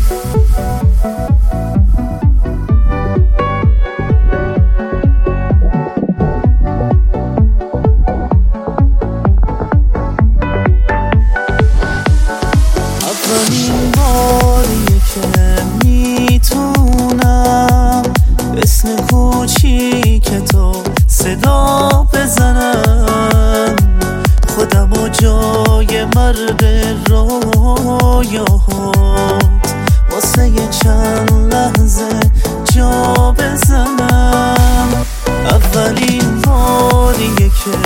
اولین باریه که میتونم اسم کوچیک تو صدا بزنم، خودم و جای مرد رویاهات واسه یه چند لحظه جا بزنم. اولین باریه که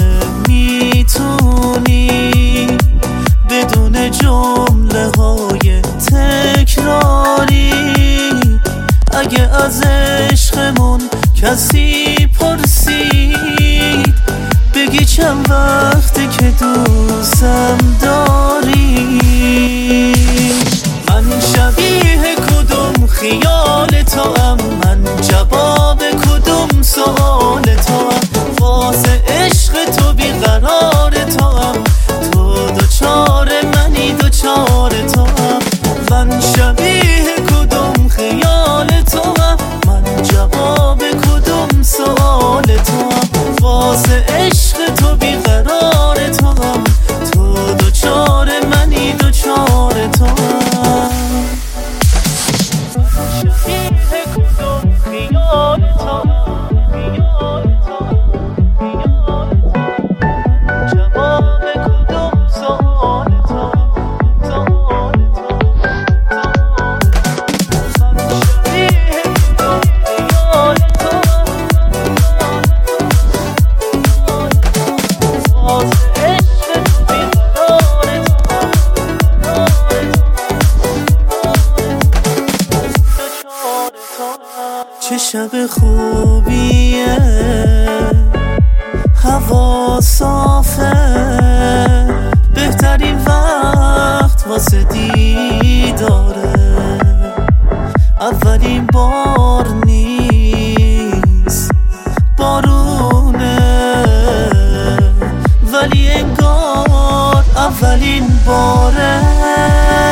میتونی بدون جمله های تکراری، اگه از عشقمون کسی پرسید بگی چند وقته که دوستم داری. من شبیه کدوم خیال تو هم، من جواب کدوم سوال تو هم، واسه عشق تو بیقرار تو هم، تو دوچار منی دوچار تو هم. من شبیه کدوم خیال تو هم، من جواب کدوم سوال تو هم، واسه عشق تو بیقرار تو هم، تو دوچار منی دوچار تو هم. من شبیه کدوم خیال تو هم، خیال تو هم، خیال تو هم، جواب کدوم سوال تو هم، سوال تو هم، من شبیه کدوم خیال تو هم، چه شب خوبیه، هوا صافه، بهترین وقت واسه دیداره. اولین بار نیست بارونه، ولی انگار اولین باره.